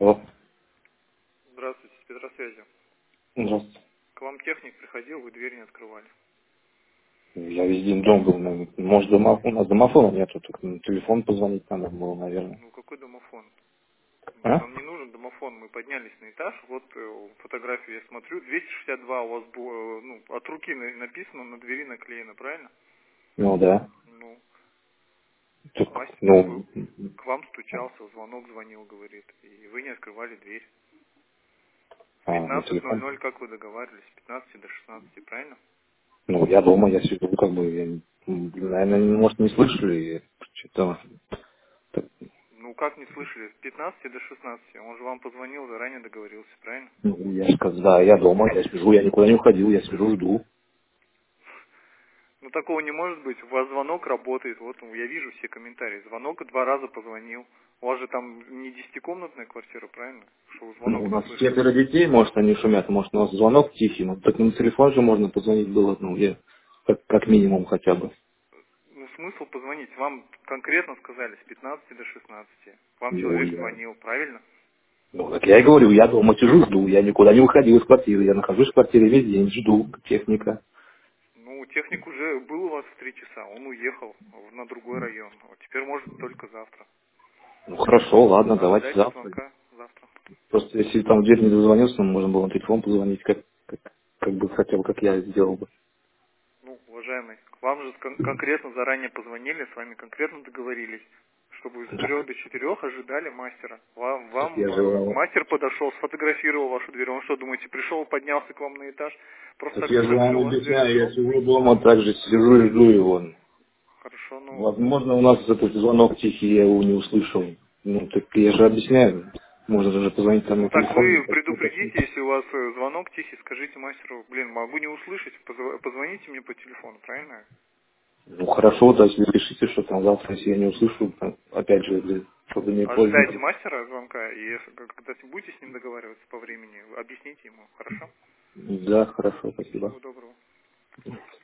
О, Здравствуйте, с Петросвязи. здравствуйте. К вам техник приходил, вы дверь не открывали. Я весь день дома был. Может, у нас домофона нету, только на телефон позвонить надо было, наверное. Ну какой домофон? А? Нам не нужен домофон, мы поднялись на этаж, вот фотографию я смотрю, 262 у вас было, от руки написано, на двери наклеено, правильно? Ну да. Ну, Так, мастер ну, к вам стучался, звонок звонил, говорит, и вы не открывали дверь. В на телефон. 15:00, как вы договаривались, с 15 до 16, правильно? Ну, я дома, я сижу, как бы, наверное, может, не слышали, и что-то... так, Ну как не слышали, с 15 до 16, он же вам позвонил, заранее договорился, правильно? ну, я же сказал, да, я дома, я сижу, я никуда не уходил, я сижу, жду. Ну такого не может быть. У вас звонок работает. Вот я вижу все комментарии. Звонок 2 раза позвонил. У вас же там не 10-комнатная квартира, правильно? Что вы Ну, звонок у не нас слышали. 4 детей, может, они шумят, может, у нас звонок тихий, ну, так на телефон же можно позвонить было, ну, я, как минимум хотя бы. Ну смысл позвонить? Вам конкретно сказали с 15 до 16. Вам Ну, человек я... звонил, правильно? Ну, как я и говорю, я дома сижу, жду, я никуда не выходил из квартиры, я нахожусь в квартире весь день, жду техника. Ну, техник уже был у вас в 3 часа. Он уехал на другой район. Вот теперь может только завтра. Ну, хорошо, ладно, давайте Ожидайте завтра. звонка завтра. Просто если там в дверь не дозвонился, можно было на телефон позвонить, как бы хотел, как я сделал бы. Ну, уважаемый, вам же конкретно заранее позвонили, с вами конкретно договорились, чтобы вы с 3 до 4 ожидали мастера. Так Вам я же, мастер подошел, сфотографировал вашу дверь. Он что, думаете, пришел, поднялся к вам на этаж, просто так так я же вам открыл вашу дверь и объясняю, я ушел? сижу дома, также сижу и жду его. Хорошо, ну... Возможно, у нас этот звонок тихий, я его не услышал. Ну, так я же объясняю. Можно же позвонить там Ну на так телефон. вы предупредите, если у вас звонок тихий, скажите мастеру, блин, могу не услышать, позвоните мне по телефону, правильно? Ну, хорошо, да, если решите, что там завтра, если я не услышу, там, опять же, чтобы не Ожидайте поздно. мастера звонка, и когда будете с ним договариваться по времени, объясните ему, хорошо? Да, хорошо, спасибо. Всего доброго.